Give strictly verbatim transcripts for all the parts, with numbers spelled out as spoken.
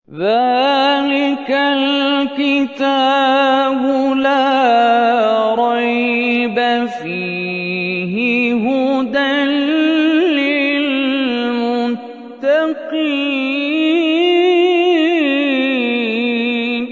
ذَلِكَ الْكِتَابُ لَا رَيْبَ فِيهِ هُدًى لِّلْمُتَّقِينَ.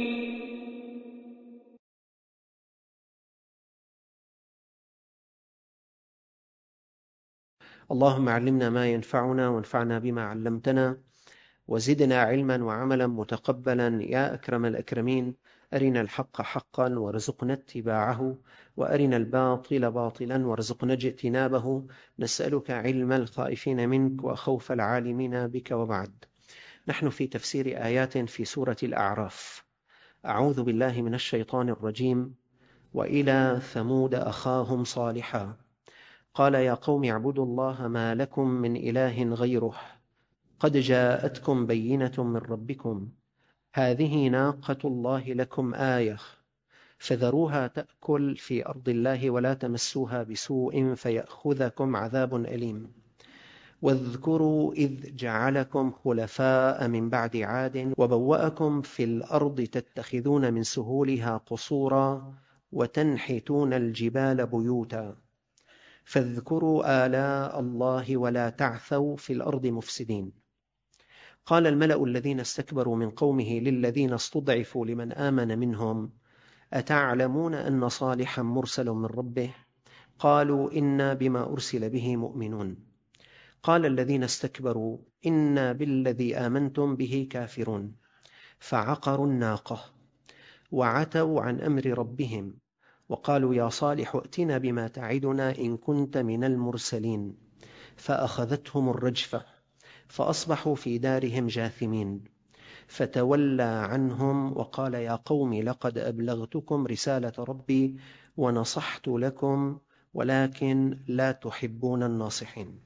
اللهم علمنا ما ينفعنا وانفعنا بما علمتنا وزدنا علما وعملا متقبلا يا أكرم الأكرمين. أرنا الحق حقا وارزقنا اتباعه، وأرنا الباطل باطلا وارزقنا اجتنابه. نسألك علم الخائفين منك وخوف العالمين بك. وبعد، نحن في تفسير آيات في سورة الأعراف. أعوذ بالله من الشيطان الرجيم. وإلى ثمود أخاهم صالحا قال يا قوم اعبدوا الله ما لكم من إله غيره قد جاءتكم بينة من ربكم هذه ناقة الله لكم آية فذروها تأكل في أرض الله ولا تمسوها بسوء فيأخذكم عذاب أليم. واذكروا إذ جعلكم خلفاء من بعد عاد وبوأكم في الأرض تتخذون من سهولها قصورا وتنحتون الجبال بيوتا فاذكروا آلاء الله ولا تعثوا في الأرض مفسدين. قال الملأ الذين استكبروا من قومه للذين استضعفوا لمن آمن منهم أتعلمون أن صالحا مرسل من ربه قالوا إنا بما أرسل به مؤمنون. قال الذين استكبروا إنا بالذي آمنتم به كافرون فعقروا الناقة وعتوا عن أمر ربهم وقالوا يا صالح ائتنا بما تعدنا إن كنت من المرسلين فأخذتهم الرجفة فأصبحوا في دارهم جاثمين. فتولى عنهم وقال يا قوم لقد أبلغتكم رسالة ربي ونصحت لكم ولكن لا تحبون الناصحين.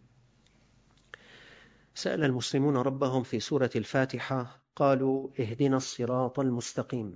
سأل المسلمون ربهم في سورة الفاتحة قالوا اهدنا الصراط المستقيم،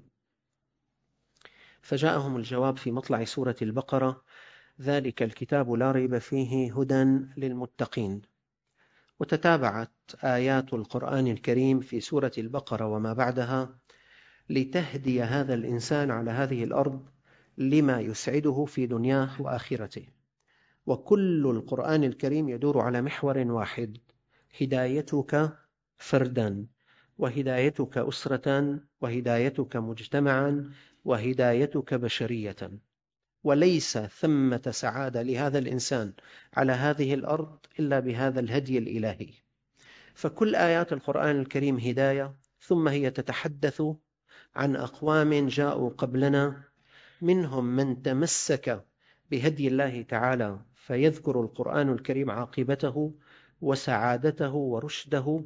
فجاءهم الجواب في مطلع سورة البقرة ذلك الكتاب لا ريب فيه هدى للمتقين. وتتابعت آيات القرآن الكريم في سورة البقرة وما بعدها لتهدي هذا الإنسان على هذه الأرض لما يسعده في دنياه وآخرته. وكل القرآن الكريم يدور على محور واحد: هدايتك فردا، وهدايتك أسرة، وهدايتك مجتمعا، وهدايتك بشرية. وليس ثمة سعادة لهذا الإنسان على هذه الأرض إلا بهذا الهدي الإلهي. فكل آيات القرآن الكريم هداية، ثم هي تتحدث عن أقوام جاءوا قبلنا منهم من تمسك بهدي الله تعالى فيذكر القرآن الكريم عاقبته وسعادته ورشده،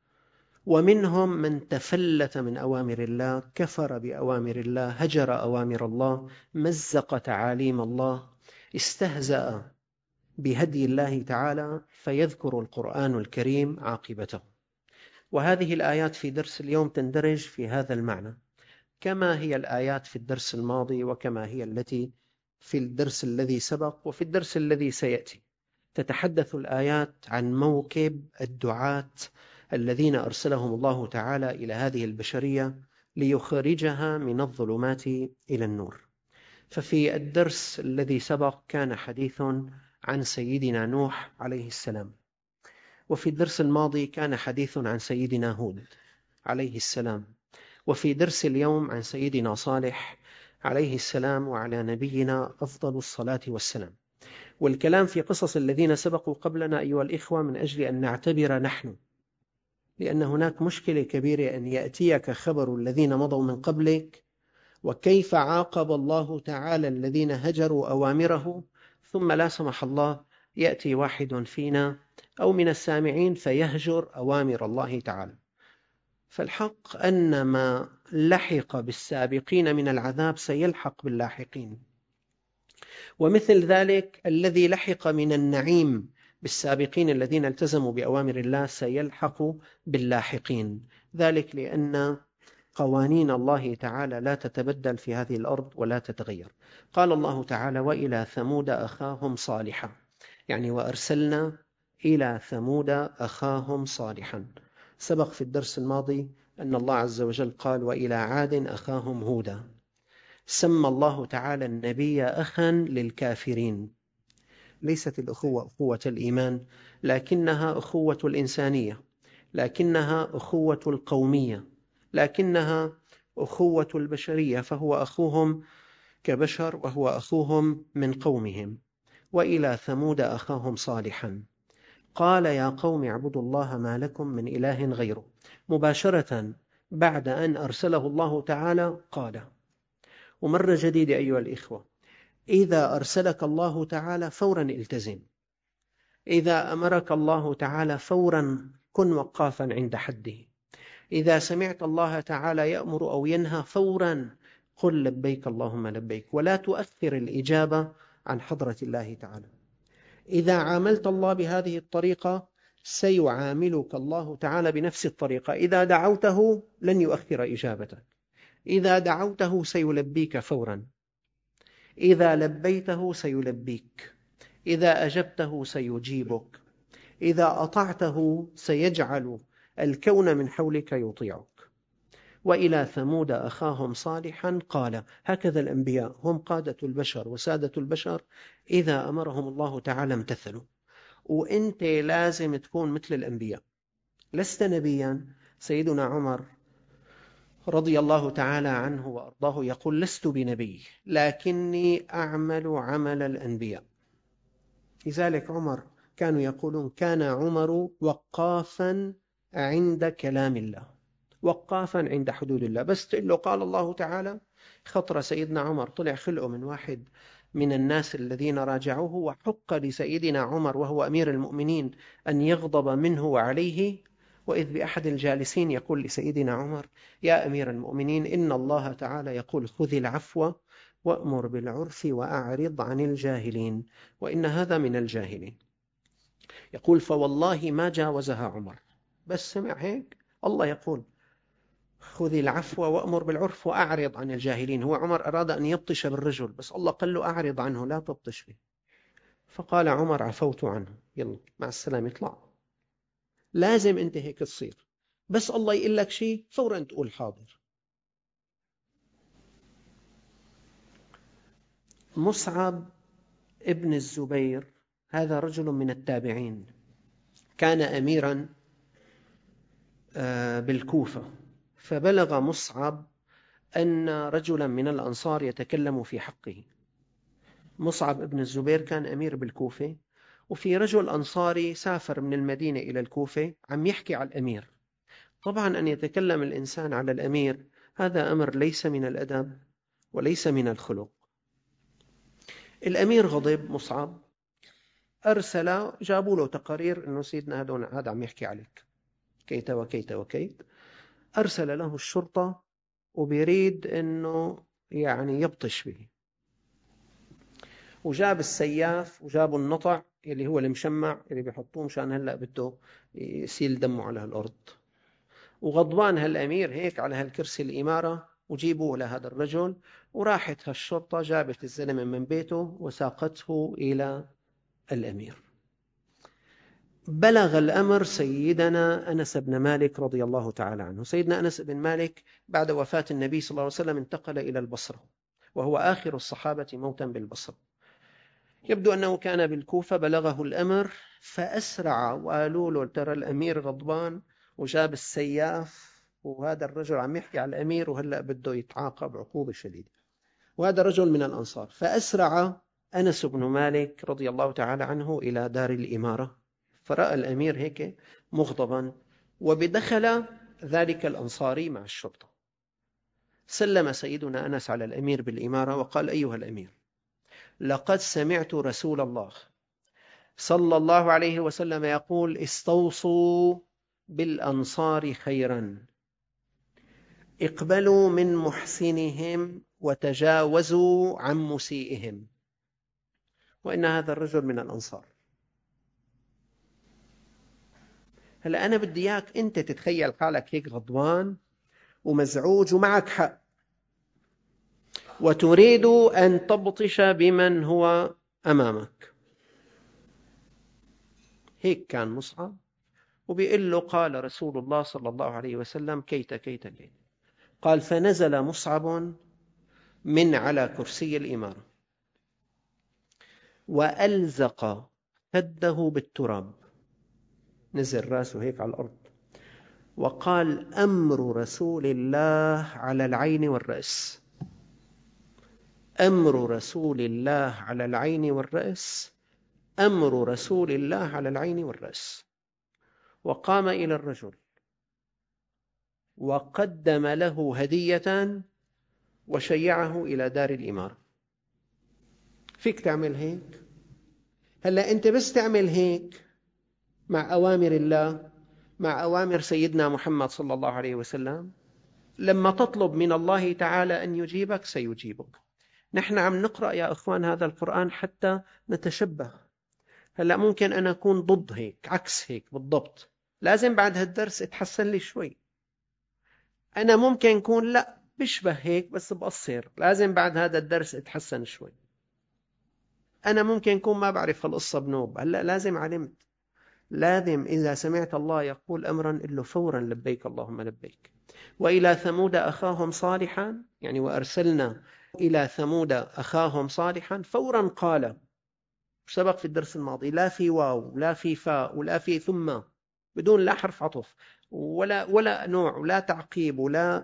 ومنهم من تفلت من أوامر الله، كفر بأوامر الله، هجر أوامر الله، مزق تعاليم الله، استهزأ بهدي الله تعالى فيذكر القرآن الكريم عاقبته. وهذه الآيات في درس اليوم تندرج في هذا المعنى، كما هي الآيات في الدرس الماضي وكما هي التي في الدرس الذي سبق وفي الدرس الذي سيأتي. تتحدث الآيات عن موكب الدعاة الذين أرسلهم الله تعالى إلى هذه البشرية ليخرجها من الظلمات إلى النور. ففي الدرس الذي سبق كان حديث عن سيدنا نوح عليه السلام، وفي الدرس الماضي كان حديث عن سيدنا هود عليه السلام، وفي درس اليوم عن سيدنا صالح عليه السلام وعلى نبينا أفضل الصلاة والسلام. والكلام في قصص الذين سبقوا قبلنا أيها الإخوة من أجل أن نعتبر نحن، لأن هناك مشكلة كبيرة أن يأتيك خبر الذين مضوا من قبلك وكيف عاقب الله تعالى الذين هجروا أوامره، ثم لا سمح الله يأتي واحد فينا أو من السامعين فيهجر أوامر الله تعالى. فالحق أن ما لحق بالسابقين من العذاب سيلحق باللاحقين، ومثل ذلك الذي لحق من النعيم بالسابقين الذين التزموا بأوامر الله سيلحق باللاحقين. ذلك لأن قوانين الله تعالى لا تتبدل في هذه الأرض ولا تتغير. قال الله تعالى وإلى ثمود أخاهم صالحا، يعني وأرسلنا إلى ثمود أخاهم صالحا. سبق في الدرس الماضي أن الله عز وجل قال: وإلى عاد أخاهم هودا. سمى الله تعالى النبي أخا للكافرين. ليست الأخوة أخوة الإيمان، لكنها أخوة الإنسانية، لكنها أخوة القومية، لكنها أخوة البشرية، فهو أخوهم كبشر وهو أخوهم من قومهم. وإلى ثمود أخاهم صالحا قال: يا قوم اعبدوا الله ما لكم من إله غيره. مباشرة بعد أن أرسله الله تعالى قال. ومرة جديدة أيها الإخوة، إذا أرسلك الله تعالى فورا التزم، إذا أمرك الله تعالى فورا كن وقافا عند حده، إذا سمعت الله تعالى يأمر أو ينهى فورا قل لبيك اللهم لبيك، ولا تؤخر الإجابة عن حضرة الله تعالى. إذا عاملت الله بهذه الطريقة سيعاملك الله تعالى بنفس الطريقة. إذا دعوته لن يؤخر إجابتك، إذا دعوته سيلبيك فورا، إذا لبيته سيلبيك، إذا أجبته سيجيبك، إذا أطعته سيجعل الكون من حولك يطيعك. وإلى ثمود أخاهم صالحا قال. هكذا الأنبياء هم قادة البشر وسادة البشر، إذا أمرهم الله تعالى امتثلوا. وإنت لازم تكون مثل الأنبياء. لست نبيا. سيدنا عمر رضي الله تعالى عنه وأرضاه يقول: لست بنبي لكني أعمل عمل الأنبياء. لذلك عمر كانوا يقولون: كان عمر وقافا عند كلام الله، وقافا عند حدود الله. بس تقول له قال الله تعالى، خطر سيدنا عمر طلع خلقه من واحد من الناس الذين راجعوه، وحق لسيدنا عمر وهو أمير المؤمنين أن يغضب منه وعليه. وإذ بأحد الجالسين يقول لسيدنا عمر: يا أمير المؤمنين، إن الله تعالى يقول: خذ العفو وأمر بالعرف وأعرض عن الجاهلين، وإن هذا من الجاهلين. يقول: فوالله ما جاوزها عمر. بس سمع هيك الله يقول: خذ العفو وأمر بالعرف وأعرض عن الجاهلين. هو عمر أراد أن يبطش بالرجل، بس الله قال له: أعرض عنه، لا تبطش به. فقال عمر: عفوت عنه، يلا مع السلامة، اطلع. لازم أنت هيك تصير، بس الله يقول لك شيء فورا تقول حاضر. مصعب ابن الزبير هذا رجل من التابعين، كان أميرا بالكوفة، فبلغ مصعب أن رجلا من الأنصار يتكلم في حقه. مصعب ابن الزبير كان أمير بالكوفة، وفي رجل أنصاري سافر من المدينة إلى الكوفة عم يحكي على الأمير. طبعا أن يتكلم الإنسان على الأمير هذا أمر ليس من الأدب وليس من الخلق. الأمير غضب مصعب، أرسل، جابوا له تقارير أنه سيدنا هذا عم يحكي عليك كيت وكيت وكيت. أرسل له الشرطة وبيريد أنه يعني يبطش به، وجاب السياف وجابوا النطع اللي هو المشمع اللي بيحطوه مشان هلأ بده يسيل دمه على الأرض. وغضبان هالأمير هيك على هالكرسي الإمارة، وجيبوه لهذا الرجل. وراحت هالشرطة جابت الزلمة من بيته وساقته إلى الأمير. بلغ الأمر سيدنا أنس بن مالك رضي الله تعالى عنه. سيدنا أنس بن مالك بعد وفاة النبي صلى الله عليه وسلم انتقل إلى البصرة، وهو آخر الصحابة موتا بالبصرة. يبدو أنه كان بالكوفة، بلغه الأمر فأسرع، وقالوا له: ترى الأمير غضبان وجاب السياف، وهذا الرجل عم يحكي على الأمير وهلأ بده يتعاقب عقوبة شديدة، وهذا رجل من الأنصار. فأسرع أنس بن مالك رضي الله تعالى عنه إلى دار الإمارة، فرأى الأمير هيك مغضبا، وبدخل ذلك الأنصاري مع الشرطة. سلم سيدنا أنس على الأمير بالإمارة وقال: أيها الأمير، لقد سمعت رسول الله صلى الله عليه وسلم يقول: استوصوا بالأنصار خيرا، اقبلوا من محسنهم وتجاوزوا عن مسيئهم، وإن هذا الرجل من الأنصار. هلأ أنا بدي إياك أنت تتخيل حالك هيك غضبان ومزعوج ومعك حق، وتريد أن تبطش بمن هو أمامك. هيك كان مصعب، وبيقول له قال رسول الله صلى الله عليه وسلم كيت كيت كيت. قال فنزل مصعب من على كرسي الإمارة وألزق خده بالتراب، نزل راسه هيك على الأرض، وقال أمر رسول الله على العين والرأس، أمر رسول الله على العين والرأس، أمر رسول الله على العين والرأس. وقام إلى الرجل وقدم له هدية وشيعه إلى دار الإمارة. فيك تعمل هيك؟ هلأ أنت بس تعمل هيك مع أوامر الله، مع أوامر سيدنا محمد صلى الله عليه وسلم، لما تطلب من الله تعالى أن يجيبك سيجيبك. نحن عم نقرأ يا أخوان هذا القرآن حتى نتشبه. هلأ ممكن أنا أكون ضد هيك، عكس هيك بالضبط، لازم بعد هالدرس اتحسن لي شوي. أنا ممكن أكون لا بشبه هيك بس بقصر، لازم بعد هذا الدرس اتحسن شوي. أنا ممكن أكون ما بعرف هالقصة بنوب، هلأ لازم علمت. لازم إذا سمعت الله يقول أمرا قل له فورا لبيك اللهم لبيك. وإلى ثمود أخاهم صالحا، يعني وأرسلنا إلى ثمود أخاهم صالحا، فورا قال، سبق في الدرس الماضي، لا في واو لا في فاء ولا في ثم، بدون لا حرف عطف ولا ولا نوع ولا تعقيب ولا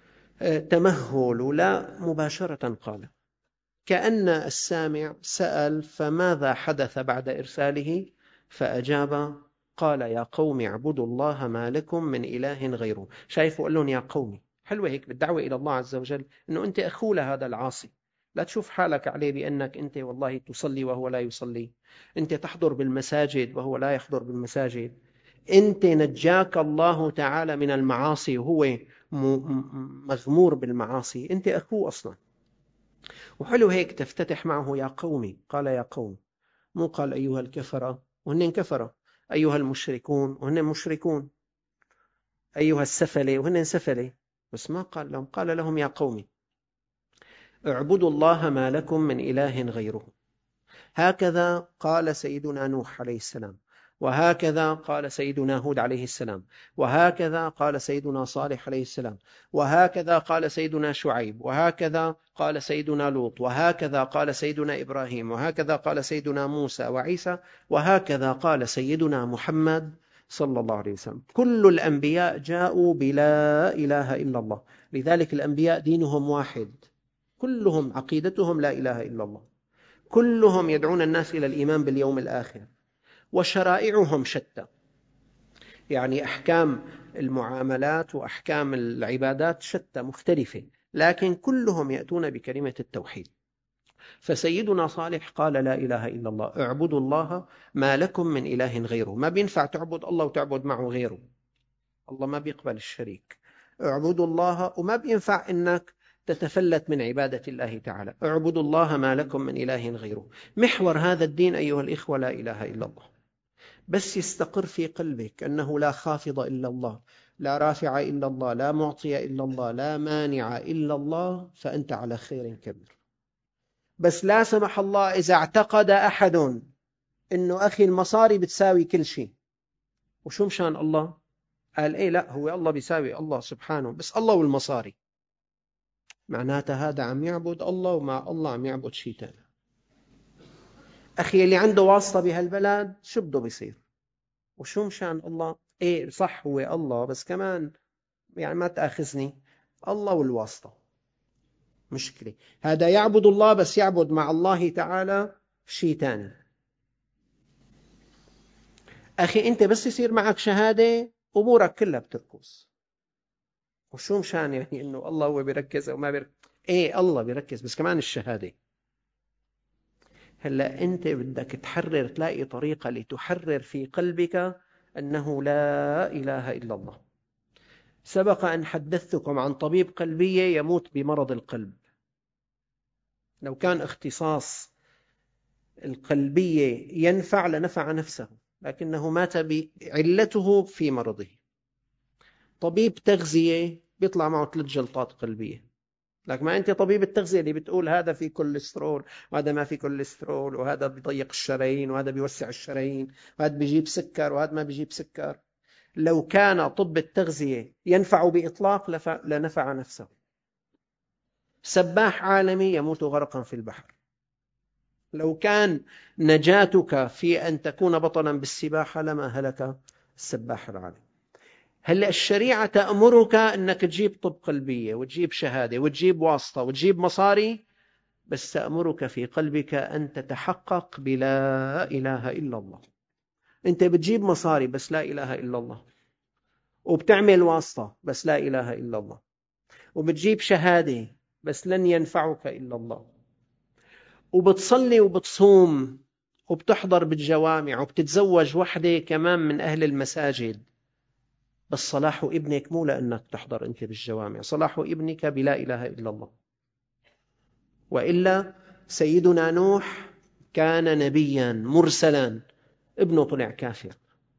تمهل ولا، مباشرة قال، كأن السامع سأل فماذا حدث بعد إرساله؟ فأجاب قال يا قوم اعبدوا الله ما لكم من إله غيره. شايفوا قال لهم يا قومي. حلوة هيك بالدعوة إلى الله عز وجل، أنه أنت أخو لهذا العاصي، لا تشوف حالك عليه بأنك أنت والله تصلي وهو لا يصلي، أنت تحضر بالمساجد وهو لا يحضر بالمساجد، أنت نجاك الله تعالى من المعاصي وهو مغمور بالمعاصي، أنت أخوه أصلا. وحلو هيك تفتتح معه يا قومي، قال يا قوم، مو قال أيها الكفرة وهن كفرة، أيها المشركون وهن مشركون، أيها السفلة وهن سفلة، بس ما قال لهم، قال لهم يا قومي اعبدوا الله ما لكم من إله غيره. هكذا قال سيدنا نوح عليه السلام، وهكذا قال سيدنا هود عليه السلام، وهكذا قال سيدنا صالح عليه السلام، وهكذا قال سيدنا شعيب، وهكذا قال سيدنا لوط، وهكذا قال سيدنا إبراهيم، وهكذا قال سيدنا موسى وعيسى، وهكذا قال سيدنا محمد صلى الله عليه وسلم. كل الأنبياء جاءوا بلا إله إلا الله، لذلك الأنبياء دينهم واحد، كلهم عقيدتهم لا إله إلا الله، كلهم يدعون الناس إلى الإيمان باليوم الآخر، وشرائعهم شتى، يعني أحكام المعاملات وأحكام العبادات شتى مختلفة، لكن كلهم يأتون بكلمة التوحيد. فسيدنا صالح قال لا إله إلا الله، اعبدوا الله ما لكم من إله غيره. ما بينفع تعبد الله وتعبد معه غيره، الله ما بيقبل الشريك. اعبدوا الله، وما بينفع إنك تتفلت من عبادة الله تعالى. اعبدوا الله ما لكم من إله غيره. محور هذا الدين أيها الإخوة لا إله إلا الله. بس يستقر في قلبك أنه لا خافض إلا الله، لا رافع إلا الله، لا معطي إلا الله، لا مانع إلا الله، فأنت على خير كبير. بس لا سمح الله إذا اعتقد أحد أنه أخي المصاري بتساوي كل شيء، وشو مشان الله؟ قال إيه لا هو الله بيساوي الله سبحانه، بس الله والمصاري، معناتها هذا عم يعبد الله ومع الله عم يعبد شيء تاني. أخي اللي عنده واسطة بهالبلد شو بده بيصير؟ وشو مشان الله؟ إيه صح هو الله، بس كمان يعني ما تأخذني، الله والواسطة مشكلة. هذا يعبد الله بس يعبد مع الله تعالى شيء تاني. أخي أنت بس يصير معك شهادة أمورك كلها بتركز. وشو مشان يعني إنه الله هو بيركز أو ما بيركز؟ إيه الله بيركز بس كمان الشهادة. هلأ أنت بدك تحرر، تلاقي طريقة لتحرر في قلبك أنه لا إله إلا الله. سبق أن حدثتكم عن طبيب قلبية يموت بمرض القلب، لو كان اختصاص القلبية ينفع لنفع نفسه، لكنه مات بعلته في مرضه. طبيب تغذية بيطلع معه ثلاث جلطات قلبية، لكن ما أنت طبيب التغذية اللي بتقول هذا في كوليسترول وهذا ما في كوليسترول، وهذا بيضيق الشرايين وهذا بيوسع الشرايين، وهذا بيجيب سكر وهذا ما بيجيب سكر. لو كان طب التغذية ينفع بإطلاق لنفع نفسه. سباح عالمي يموت غرقا في البحر. لو كان نجاتك في أن تكون بطلا بالسباحة لما هلك السباح العالمي. هلأ الشريعة تأمرك أنك تجيب طب قلبية وتجيب شهادة وتجيب واسطة وتجيب مصاري، بس تأمرك في قلبك أن تتحقق بلا إله إلا الله. أنت بتجيب مصاري بس لا إله إلا الله، وبتعمل واسطة بس لا إله إلا الله، وبتجيب شهادة بس لن ينفعك إلا الله، وبتصلي وبتصوم وبتحضر بالجوامع وبتتزوج وحدة كمان من أهل المساجد، بس صلاح ابنك مو لأنك تحضر أنت بالجوامع، صلاح ابنك بلا إله إلا الله. وإلا سيدنا نوح كان نبيا مرسلا، ابنه طلع كافر.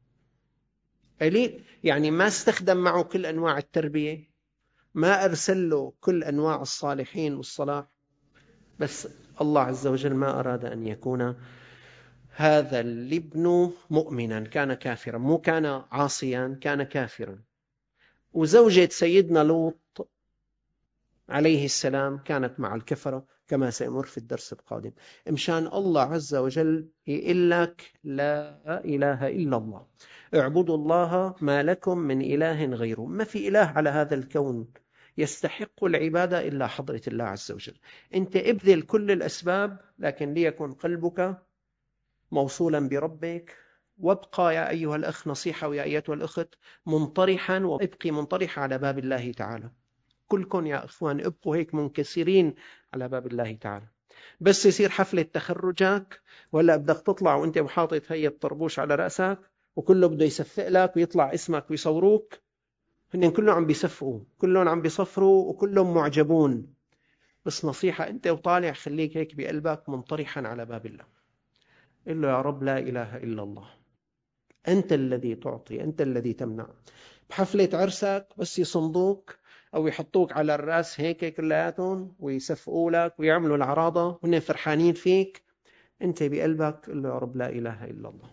يعني ما استخدم معه كل أنواع التربية، ما أرسل له كل أنواع الصالحين والصلاح، بس الله عز وجل ما أراد أن يكون هذا الابن مؤمنا، كان كافرا، مو كان عاصيا، كان كافرا. وزوجة سيدنا لوط عليه السلام كانت مع الكفرة كما سيمر في الدرس القادم. مشان الله عز وجل يقول لك لا إله إلا الله، اعبدوا الله ما لكم من إله غيره. ما في إله على هذا الكون يستحق العبادة إلا حضرة الله عز وجل. أنت ابذل كل الأسباب، لكن ليكن قلبك موصولا بربك. وابقى يا أيها الأخ، نصيحة ويا أيتها الأخت، منطرحا، وابقي منطرحة على باب الله تعالى. كلكم يا أخوان ابقوا هيك منكسرين على باب الله تعالى. بس يصير حفلة تخرجك ولا بدك تطلع وانت وحاطط هي الطربوش على رأسك وكله بده يسفق لك ويطلع اسمك ويصوروك، هن كلهم عم بيسفقوا، كلهم عم بيصفروا، وكلهم معجبون. بس نصيحة، انت وطالع خليك هيك بقلبك منطرحا على باب الله. قل له يا رب لا إله إلا الله، أنت الذي تعطي، أنت الذي تمنع. بحفلة عرسك بس يصندوك أو يحطوك على الرأس هيك كلياتهم ويسفقوا لك ويعملوا العراضة وهن فرحانين فيك، أنت بقلبك قل له يا رب لا إله إلا الله.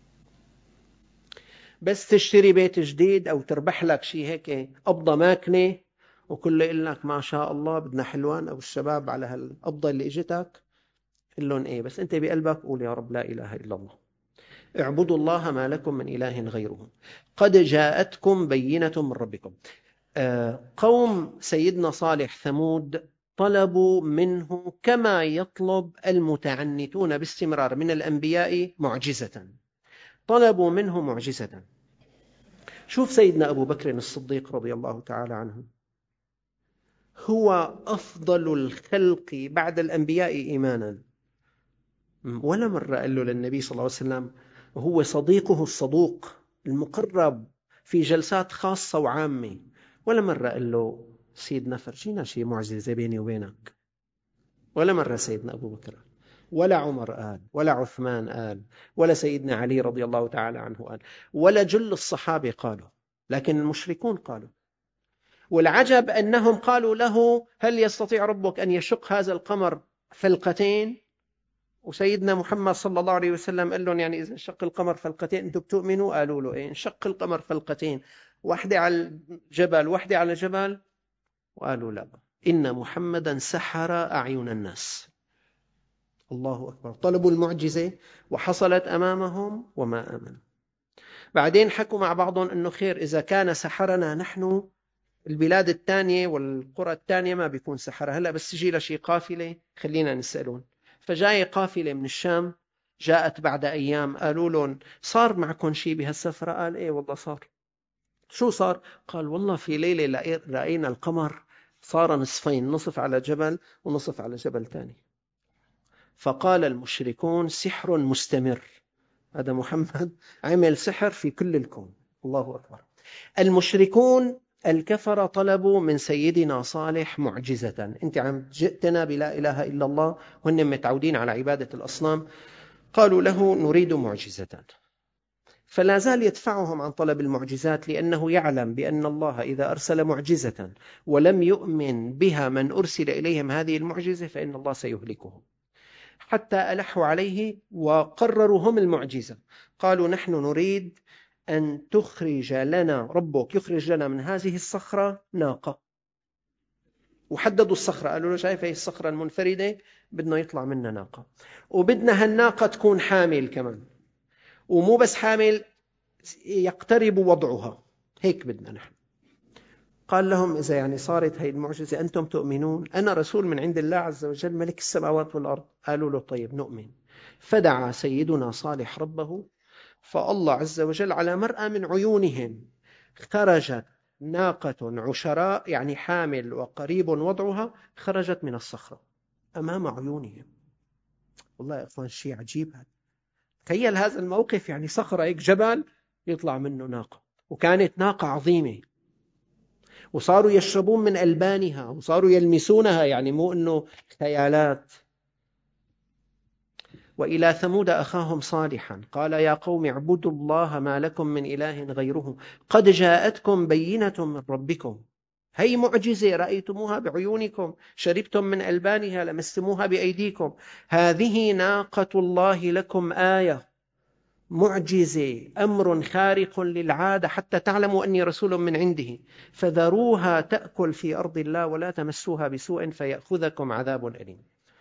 بس تشتري بيت جديد أو تربح لك شيء هيك قبضة ماكنة وكله يقول لك ما شاء الله بدنا حلوان أو الشباب على هالقبضة اللي اجتك، قل لهم إيه، بس أنت بقلبك قول يا رب لا إله إلا الله. اعبدوا الله ما لكم من إله غيره قد جاءتكم بينة من ربكم. قوم سيدنا صالح ثمود طلبوا منه كما يطلب المتعنتون باستمرار من الأنبياء معجزة، طلبوا منه معجزة. شوف سيدنا أبو بكر الصديق رضي الله تعالى عنه، هو أفضل الخلق بعد الأنبياء إيمانا، ولا مرة قال له للنبي صلى الله عليه وسلم، وهو صديقه الصدوق المقرب في جلسات خاصة وعامة، ولا مرة قال له سيدنا فرجينا شيء معجزة بيني وبينك. ولا مرة سيدنا أبو بكر ولا عمر قال، ولا عثمان قال، ولا سيدنا علي رضي الله تعالى عنه قال، ولا جل الصحابة قالوا، لكن المشركون قالوا. والعجب أنهم قالوا له هل يستطيع ربك أن يشق هذا القمر فلقتين؟ وسيدنا محمد صلى الله عليه وسلم قال لهم يعني إذا انشق القمر فلقتين أنتم بتؤمنوا؟ قالوا له إيه، انشق القمر فلقتين، واحدة على الجبل واحدة على جبل. وقالوا لا، إن محمدا سحر أعين الناس. الله أكبر. طلبوا المعجزة وحصلت أمامهم وما آمنوا. بعدين حكوا مع بعضهم أنه خير إذا كان سحرنا نحن، البلاد الثانية والقرى الثانية ما بيكون سحرة، هلأ بس تجي لشي قافلة خلينا نسألون. فجاي قافلة من الشام، جاءت بعد أيام، قالوا لهم صار معكم شيء بهالسفرة؟ قال إيه والله صار. شو صار؟ قال والله في ليلة رأينا القمر صار نصفين، نصف على جبل ونصف على جبل تاني. فقال المشركون سحر مستمر، هذا محمد عمل سحر في كل الكون. الله أكبر. المشركون الكفر طلبوا من سيدنا صالح معجزة، أنت عم جئتنا بلا إله إلا الله، وهم متعودين على عبادة الأصنام. قالوا له نريد معجزة، فلا زال يدفعهم عن طلب المعجزات، لأنه يعلم بأن الله إذا أرسل معجزة ولم يؤمن بها من أرسل إليهم هذه المعجزة فإن الله سيهلكهم. حتى ألحوا عليه وقرروا هم المعجزة، قالوا نحن نريد أن تخرج لنا ربك يخرج لنا من هذه الصخرة ناقة. وحددوا الصخرة، قالوا له شايف هي الصخرة المنفردة بدنا يطلع منها ناقة، وبدنا هالناقة تكون حامل كمان، ومو بس حامل يقترب وضعها، هيك بدنا نحن. قال لهم إذا يعني صارت هي المعجزة أنتم تؤمنون؟ أنا رسول من عند الله عز وجل ملك السماوات والأرض. قالوا له طيب نؤمن. فدعا سيدنا صالح ربه، فالله عز وجل على مرأى من عيونهم خرجت ناقة عشراء، يعني حامل وقريب وضعها، خرجت من الصخرة أمام عيونهم. والله يا إخوان شيء عجيب هذا. تخيل هذا الموقف، يعني صخرة هيك جبل يطلع منه ناقة، وكانت ناقة عظيمة، وصاروا يشربون من ألبانها وصاروا يلمسونها، يعني مو إنه خيالات. وإلى ثمود أخاهم صالحا قال يا قوم اعبدوا الله ما لكم من إله غيره قد جاءتكم بينة من ربكم. هي معجزة رأيتموها بعيونكم، شربتم من ألبانها، لمستموها بأيديكم. هذه ناقة الله لكم آية، معجزة، أمر خارق للعادة، حتى تعلموا أني رسول من عنده، فذروها تأكل في أرض الله ولا تمسوها بسوء فيأخذكم عذاب أليم.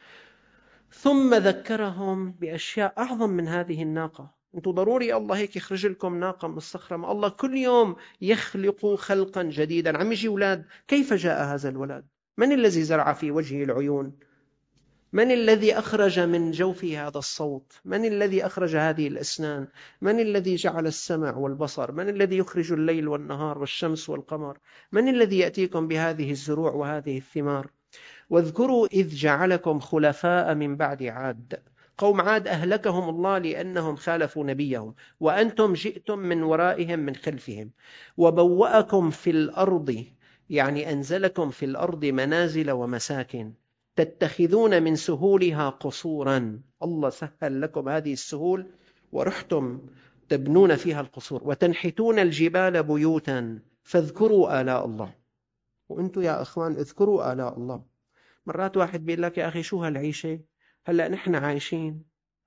ثم ذكرهم بأشياء أعظم من هذه الناقة. أنتم ضروري الله هيك يخرج لكم ناقة من الصخرة؟ ما الله كل يوم يخلق خلقا جديدا. عم يجي أولاد، كيف جاء هذا الولد؟ من الذي زرع في وجهه العيون؟ من الذي أخرج من جوفه هذا الصوت؟ من الذي أخرج هذه الأسنان؟ من الذي جعل السمع والبصر؟ من الذي يخرج الليل والنهار والشمس والقمر؟ من الذي يأتيكم بهذه الزروع وهذه الثمار؟ واذكروا إذ جعلكم خلفاء من بعد عاد. قوم عاد أهلكهم الله لأنهم خالفوا نبيهم، وأنتم جئتم من ورائهم من خلفهم. وبوأكم في الأرض، يعني أنزلكم في الأرض منازل ومساكن تتخذون من سهولها قصورا. الله سهل لكم هذه السهول ورحتم تبنون فيها القصور. وتنحتون الجبال بيوتا فاذكروا آلاء الله. وأنتم يا أخوان اذكروا آلاء الله. مرات واحد بيقول لك يا أخي شو هالعيشة، هلأ نحن عايشين.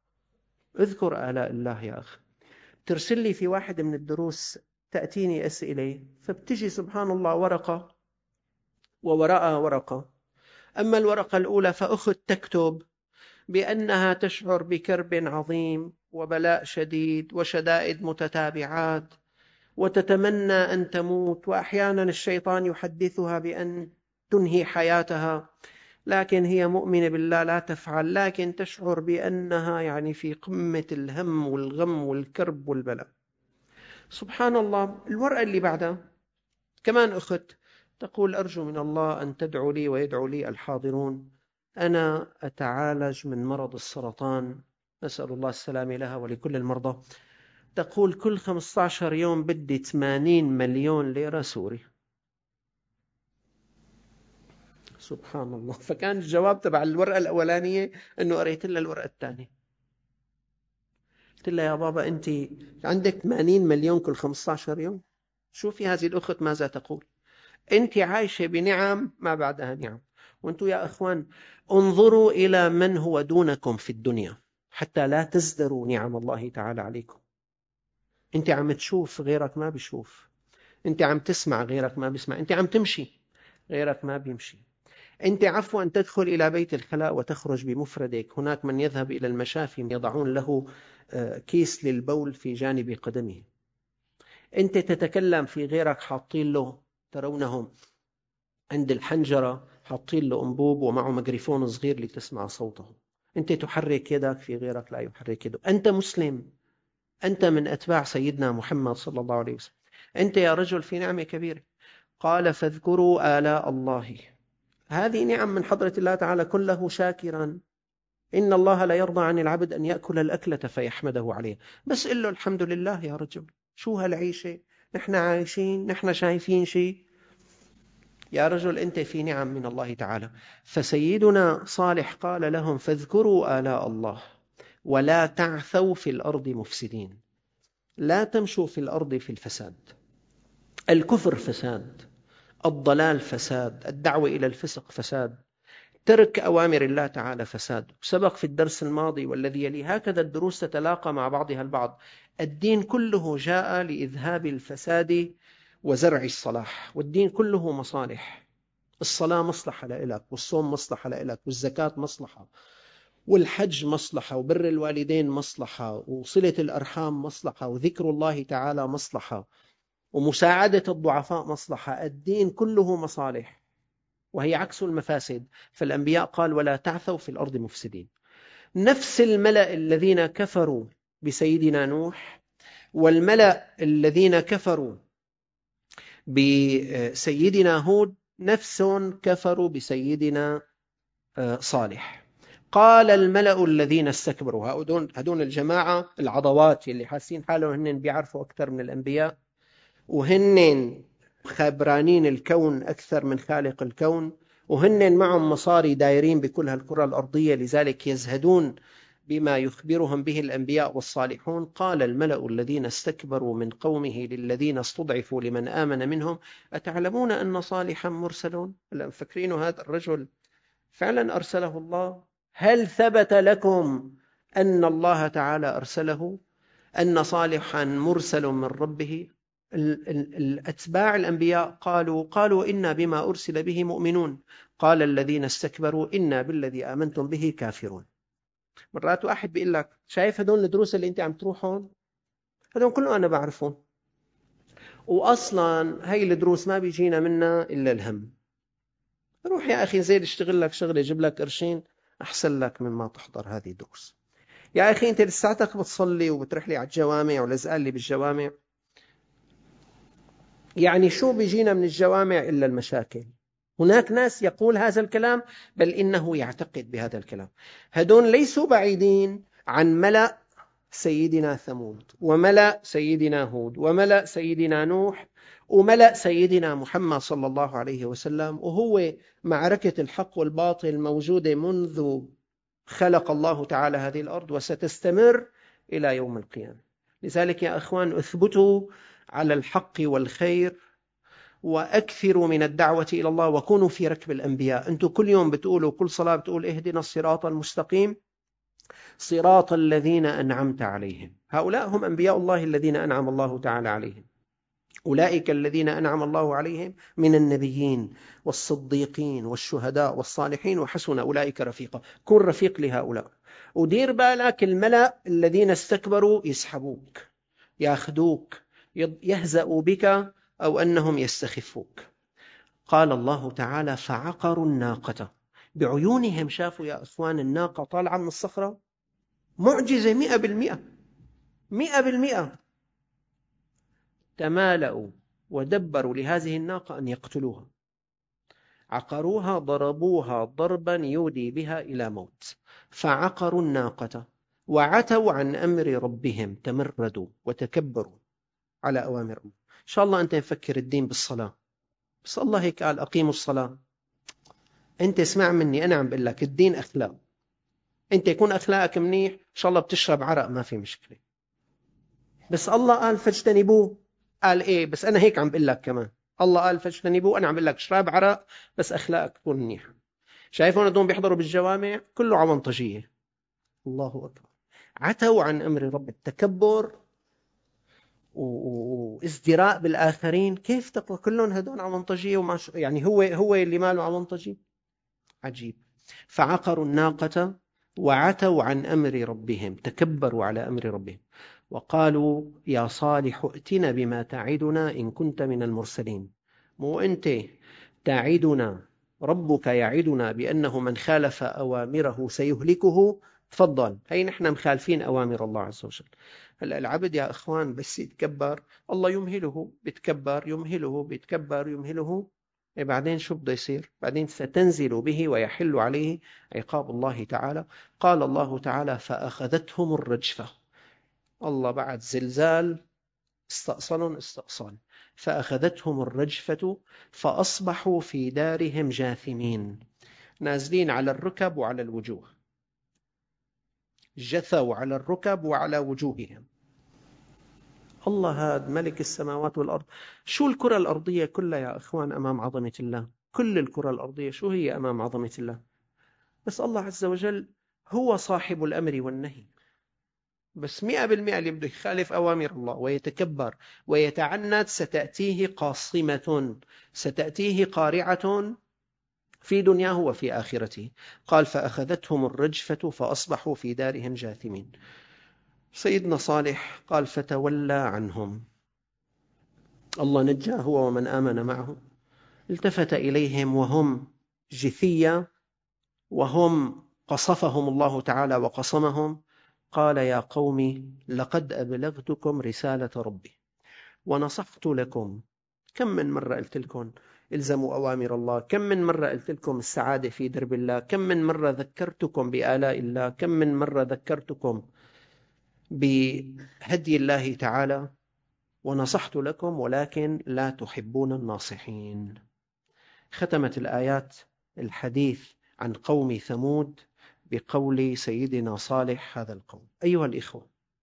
اذكر آلاء الله يا أخي. ترسل لي في واحد من الدروس تأتيني أسئلة، فبتجي سبحان الله ورقة ووراءها ورقة. أما الورقة الأولى فأخت تكتب بأنها تشعر بكرب عظيم وبلاء شديد وشدائد متتابعات، وتتمنى أن تموت، وأحيانا الشيطان يحدثها بأن تنهي حياتها، لكن هي مؤمنة بالله لا تفعل، لكن تشعر بأنها يعني في قمة الهم والغم والكرب والبلاء. سبحان الله. الورقة اللي بعدها كمان أخت تقول أرجو من الله أن تدعو لي ويدعو لي الحاضرون، أنا أتعالج من مرض السرطان، نسأل الله السلامة لها ولكل المرضى. تقول كل خمسة عشر يوم بدي ثمانين مليون ليرة سوري. سبحان الله. فكان الجواب تبع الورقة الأولانية أنه قريت لها الورقة الثانية. قلت لها يا بابا أنت عندك ثمانين مليون كل خمسة عشر يوم؟ شوفي هذه الأخت ماذا تقول. أنت عايشة بنعم ما بعدها نعم. وأنتم يا أخوان انظروا إلى من هو دونكم في الدنيا حتى لا تزدروا نعم الله تعالى عليكم. أنت عم تشوف غيرك ما بيشوف، أنت عم تسمع غيرك ما بيسمع، أنت عم تمشي غيرك ما بيمشي. أنت عفوا أن تدخل إلى بيت الخلاء وتخرج بمفردك، هناك من يذهب إلى المشافي يضعون له كيس للبول في جانب قدمه. أنت تتكلم في غيرك حاطين له، ترونهم عند الحنجرة حاطين له أنبوب ومعه ميكروفون صغير لتسمع صوته. أنت تحرك يدك في غيرك لا يحرك يده. أنت مسلم، أنت من أتباع سيدنا محمد صلى الله عليه وسلم، أنت يا رجل في نعمة كبيرة. قال فاذكروا آلاء الله. هذه نعم من حضرة الله تعالى، كله شاكرا. إن الله لا يرضى عن العبد أن يأكل الأكلة فيحمده عليه. بس قل له الحمد لله يا رجل، شو هالعيشة، نحن عايشين، نحن شايفين شيء. يا رجل أنت في نعم من الله تعالى. فسيدنا صالح قال لهم فاذكروا آلاء الله ولا تعثوا في الأرض مفسدين. لا تمشوا في الأرض في الفساد. الكفر فساد، الضلال فساد، الدعوة إلى الفسق فساد، ترك أوامر الله تعالى فساد. سبق في الدرس الماضي والذي يلي هكذا الدروس تتلاقى مع بعضها البعض. الدين كله جاء لإذهاب الفساد وزرع الصلاح، والدين كله مصالح. الصلاة مصلحة لإلك، والصوم مصلحة لإلك، والزكاة مصلحة، والحج مصلحة، وبر الوالدين مصلحة، وصلة الأرحام مصلحة، وذكر الله تعالى مصلحة، ومساعدة الضعفاء مصلحة. الدين كله مصالح وهي عكس المفاسد. فالأنبياء قال ولا تعثوا في الأرض مفسدين. نفس الملأ الذين كفروا بسيدنا نوح والملأ الذين كفروا بسيدنا هود نفسهم كفروا بسيدنا صالح. قال الملأ الذين استكبروا، هدون الجماعة العضوات اللي حاسين حالهم هن بيعرفوا أكثر من الأنبياء، وهن خبرانين الكون أكثر من خالق الكون، وهن معهم مصاري دايرين بكل هالكرة الأرضية، لذلك يزهدون بما يخبرهم به الأنبياء والصالحون. قال الملأ الذين استكبروا من قومه للذين استضعفوا لمن آمن منهم أتعلمون أن صالحا مرسل؟ هل مفكرين هذا الرجل فعلا أرسله الله؟ هل ثبت لكم أن الله تعالى أرسله، أن صالحا مرسل من ربه؟ الأتباع الأنبياء قالوا قالوا إنا بما أرسل به مؤمنون. قال الذين استكبروا إنا بالذي آمنتم به كافرون. مرات واحد بيقول لك شايف هدول الدروس اللي انت عم تروحون، هدول كلهم أنا بعرفهم، وأصلا هاي الدروس ما بيجينا منها إلا الهم. روح يا أخي زيد اشتغل لك شغل يجيب لك قرشين أحسن لك مما تحضر هذه الدروس. يا أخي أنت لساتك بتصلي وبتروح لي على الجوامع ولازقال لي بالجوامع، يعني شو بيجينا من الجوامع إلا المشاكل. هناك ناس يقول هذا الكلام بل إنه يعتقد بهذا الكلام. هدول ليسوا بعيدين عن ملأ سيدنا ثمود وملأ سيدنا هود وملأ سيدنا نوح وملأ سيدنا محمد صلى الله عليه وسلم. وهو معركة الحق والباطل موجودة منذ خلق الله تعالى هذه الأرض وستستمر إلى يوم القيامة. لذلك يا أخوان اثبتوا على الحق والخير وأكثروا من الدعوة إلى الله وكونوا في ركب الأنبياء. أنتم كل يوم بتقولوا كل صلاة بتقول اهدنا الصراط المستقيم صراط الذين أنعمت عليهم. هؤلاء هم أنبياء الله الذين أنعم الله تعالى عليهم. أولئك الذين أنعم الله عليهم من النبيين والصديقين والشهداء والصالحين وحسن أولئك رفيقا. كن رفيق لهؤلاء. ودير بالك الملأ الذين استكبروا يسحبوك ياخذوك يهزأوا بك أو أنهم يستخفوك. قال الله تعالى فعقروا الناقة، بعيونهم شافوا يا أخوان الناقة طالعة من الصخرة، معجزة مئة بالمئة مئة بالمئة. تمالأوا ودبروا لهذه الناقة أن يقتلوها، عقروها ضربوها ضربا يودي بها إلى موت. فعقروا الناقة وعتوا عن أمر ربهم، تمردوا وتكبروا على أوامر الله. إن شاء الله أنت مفكر الدين بالصلاة، بس الله هيك قال أقيموا الصلاة. أنت اسمع مني، أنا عم بقول لك الدين أخلاق. أنت يكون أخلاقك منيح إن شاء الله بتشرب عرق ما في مشكلة، بس الله قال فاجتنبوه. قال إيه؟ بس أنا هيك عم بقول لك كمان الله قال فاجتنبوه، أنا عم بقول لك اشرب عرق بس أخلاقك تكون منيحة. شايفون هدول بيحضروا بالجوامع كله عونطجية. الله أكبر. عتوا عن أمر رب، التكبر وازدراء بالآخرين. كيف تقوى كلهم هدول عونطجية وما يعني هو هو اللي ماله عونطجي؟ عجيب. فعقروا الناقة وعتوا عن أمر ربهم، تكبروا على أمر ربهم، وقالوا يا صالح ائتنا بما تعدنا إن كنت من المرسلين. مو أنت تعدنا، ربك يعدنا بأنه من خالف أوامره سيهلكه. تفضل، هي نحن مخالفين أوامر الله عز وجل. هلأ العبد يا أخوان بس يتكبر الله يمهله، بيتكبر يمهله، بيتكبر يمهله. بعدين شو بده يصير؟ بعدين ستنزل به ويحل عليه عقاب الله تعالى. قال الله تعالى فأخذتهم الرجفة. الله بعد زلزال استأصلهم استأصال. فأخذتهم الرجفة فأصبحوا في دارهم جاثمين، نازلين على الركب وعلى الوجوه، جثوا على الركب وعلى وجوههم. الله هذا ملك السماوات والأرض. شو الكرة الأرضية كلها يا أخوان أمام عظمة الله؟ كل الكرة الأرضية شو هي أمام عظمة الله؟ بس الله عز وجل هو صاحب الأمر والنهي. بس مئة بالمئة اللي بده يخالف أوامر الله ويتكبر ويتعنت ستأتيه قاصمة، ستأتيه قارعة في دنياه وفي آخرته. قال فأخذتهم الرجفة فأصبحوا في دارهم جاثمين. سيدنا صالح قال فتولى عنهم، الله نجاه هو ومن آمن معه. التفت إليهم وهم جثية، وهم قصفهم الله تعالى وقصمهم. قال يا قوم لقد أبلغتكم رسالة ربي ونصحت لكم. كم من مرة قلت لكم الزموا أوامر الله، كم من مرة قلت لكم السعادة في درب الله، كم من مرة ذكرتكم بآلاء الله، كم من مرة ذكرتكم بهدي الله تعالى، ونصحت لكم ولكن لا تحبون الناصحين. ختمت الآيات الحديث عن قوم ثمود بقول سيدنا صالح هذا القول. أيها الإخوة،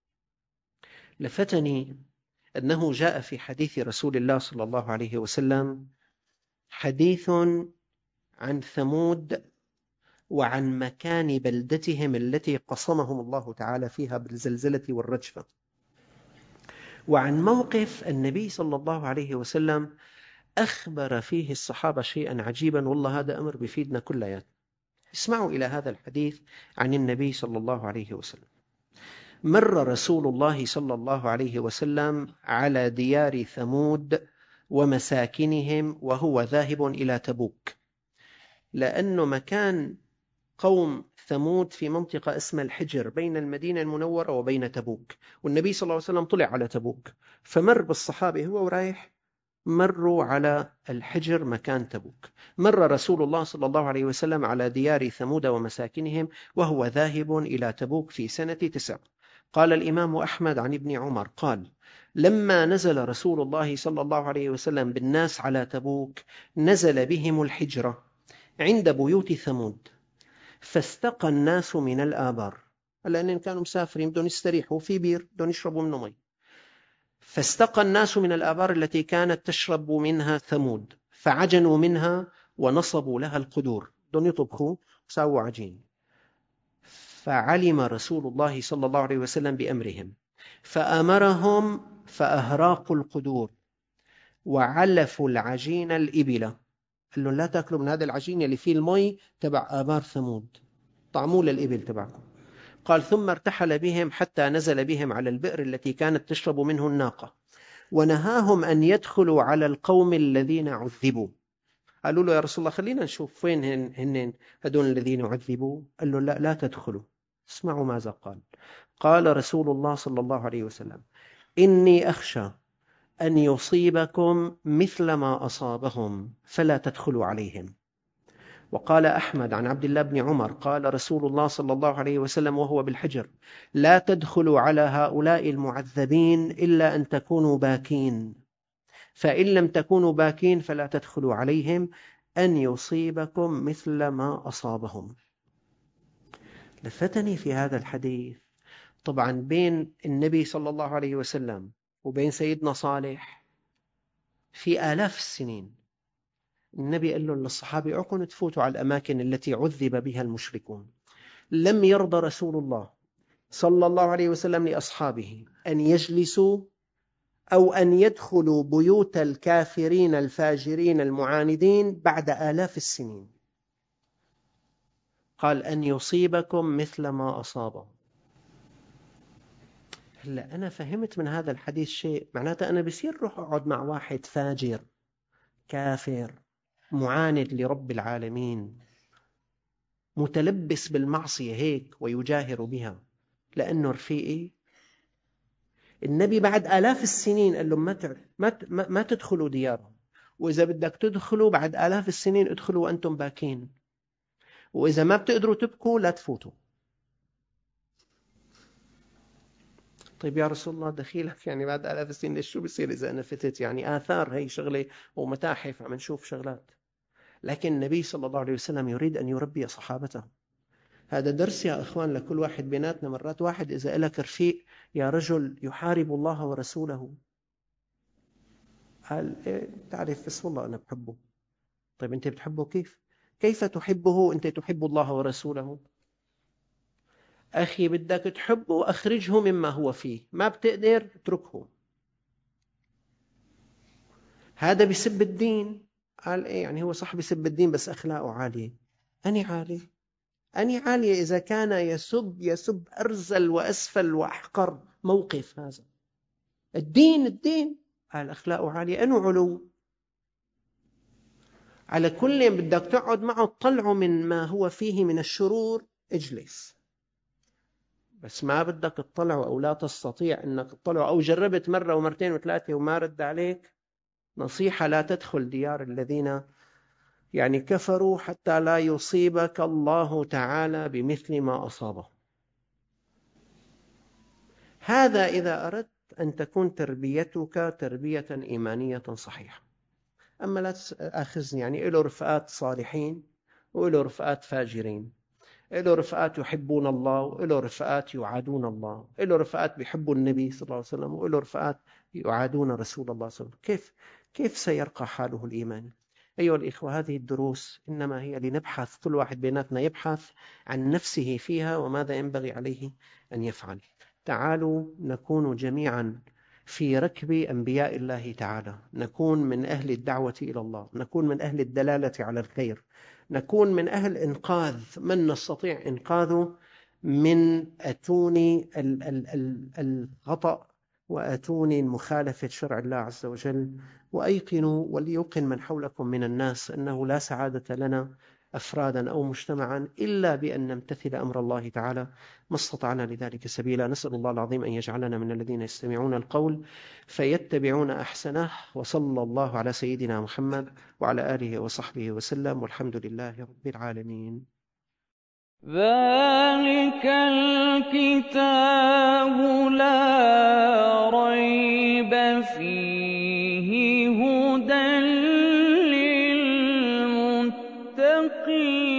لفتني أنه جاء في حديث رسول الله صلى الله عليه وسلم حديث عن ثمود وعن مكان بلدتهم التي قصمهم الله تعالى فيها بالزلزلة والرجفة، وعن موقف النبي صلى الله عليه وسلم أخبر فيه الصحابة شيئا عجيبا، والله هذا أمر بيفيدنا كلياتنا. اسمعوا إلى هذا الحديث عن النبي صلى الله عليه وسلم. مر رسول الله صلى الله عليه وسلم على ديار ثمود ومساكنهم وهو ذاهب إلى تبوك، لأنه مكان قوم ثمود في منطقة اسمها الحجر بين المدينة المنورة وبين تبوك، والنبي صلى الله عليه وسلم طلع على تبوك، فمر بالصحابة هو ورايح، مروا على الحجر مكان تبوك. مر رسول الله صلى الله عليه وسلم على ديار ثمود ومساكنهم وهو ذاهب إلى تبوك في سنة تسع. قال الإمام أحمد عن ابن عمر قال لما نزل رسول الله صلى الله عليه وسلم بالناس على تبوك نزل بهم الحجرة عند بيوت ثمود، فاستقى الناس من الآبار، لأنهم كانوا مسافرين بدهم يستريحوا في بير بدهم يشربوا منه مي. فاستقى الناس من الآبار التي كانت تشرب منها ثمود، فعجنوا منها ونصبوا لها القدور، بدهم يطبخوا وساووا عجين. فعلم رسول الله صلى الله عليه وسلم بأمرهم فأمرهم فأهراقوا القدور وعلفوا العجين الإبلة. قال لهم لا تأكلوا من هذا العجين اللي فيه المي تبع آبار ثمود، طعموا للإبل تبعكم. قال ثم ارتحل بهم حتى نزل بهم على البئر التي كانت تشرب منه الناقة، ونهاهم أن يدخلوا على القوم الذين عذبوا. قالوا له يا رسول الله خلينا نشوف وين هن, هن هدول الذين عذبوا. قال له لا لا تدخلوا. اسمعوا ماذا قال. قال رسول الله صلى الله عليه وسلم إني أخشى أن يصيبكم مثل ما أصابهم فلا تدخلوا عليهم. وقال أحمد عن عبد الله بن عمر قال رسول الله صلى الله عليه وسلم وهو بالحجر لا تدخلوا على هؤلاء المعذبين إلا أن تكونوا باكين، فإن لم تكونوا باكين فلا تدخلوا عليهم أن يصيبكم مثل ما أصابهم. لفتني في هذا الحديث طبعا بين النبي صلى الله عليه وسلم وبين سيدنا صالح في آلاف السنين. النبي قال له للصحابة اوعوا تفوتوا على الأماكن التي عذب بها المشركون. لم يرضى رسول الله صلى الله عليه وسلم لأصحابه أن يجلسوا أو أن يدخلوا بيوت الكافرين الفاجرين المعاندين بعد آلاف السنين. قال أن يصيبكم مثل ما أصابهم. هلا أنا فهمت من هذا الحديث شيء، معناته أنا بصير روح أقعد مع واحد فاجر كافر معاند لرب العالمين متلبس بالمعصية هيك ويجاهر بها لأنه رفيقي. النبي بعد آلاف السنين قال لهم ما ما ما تدخلوا ديارهم، وإذا بدك تدخلوا بعد آلاف السنين ادخلوا وأنتم باكين، وإذا ما بتقدروا تبكوا لا تفوتوا. طيب يا رسول الله دخيلك يعني بعد آلاف السنين ليش شو بيصير إذا أنا فتت؟ يعني آثار هي شغلة ومتاحف عم نشوف شغلات. لكن النبي صلى الله عليه وسلم يريد أن يربي صحابته. هذا درس يا أخوان لكل واحد بيناتنا. مرات واحد إذا لك رفيق يا رجل يحارب الله ورسوله، قال إيه تعرف بس والله أنا بحبه. طيب أنت بتحبه كيف؟ كيف تحبه أنت تحب الله ورسوله؟ أخي بدك تحبه أخرجه مما هو فيه، ما بتقدر اتركه. هذا بسب الدين. قال إيه يعني؟ هو صح بسب الدين بس أخلاقه عالية. أني عالية؟ أني عالية إذا كان يسب يسب أرذل وأسفل وأحقر موقف. هذا الدين الدين قال أخلاقه عالية. أنو علو؟ على كل بدك تقعد معه تطلعه من ما هو فيه من الشرور، اجلس. بس ما بدك تطلعه أو لا تستطيع أنك تطلعه، أو جربت مرة ومرتين وثلاثة وما رد عليك، نصيحة: لا تدخل ديار الذين يعني كفروا حتى لا يصيبك الله تعالى بمثل ما أصابه. هذا إذا أردت أن تكون تربيتك تربية إيمانية صحيحة. أما لا تأخذني، يعني إله رفقات صالحين وإله رفقات فاجرين، إله رفقات يحبون الله وإله رفقات يعادون الله، إله رفقات بيحبوا النبي صلى الله عليه وسلم وإله رفقات يعادون رسول الله صلى الله عليه وسلم. كيف كيف سيرقى حاله الإيماني؟ أيها الإخوة، هذه الدروس إنما هي لنبحث، كل واحد بيناتنا يبحث عن نفسه فيها وماذا ينبغي عليه أن يفعل. تعالوا نكون جميعا في ركب أنبياء الله تعالى، نكون من أهل الدعوة إلى الله، نكون من أهل الدلالة على الخير، نكون من أهل إنقاذ من نستطيع إنقاذه من أتوني الخطأ وأتوني مخالفة شرع الله عز وجل. وأيقنوا وليوقن من حولكم من الناس أنه لا سعادة لنا أفرادا أو مجتمعا إلا بأن نمتثل أمر الله تعالى ما استطعنا لذلك سبيلا. نسأل الله العظيم أن يجعلنا من الذين يستمعون القول فيتبعون أحسنه. وصلى الله على سيدنا محمد وعلى آله وصحبه وسلم، والحمد لله رب العالمين. ذلك الكتاب لا ريب فيه هدى للمتقين.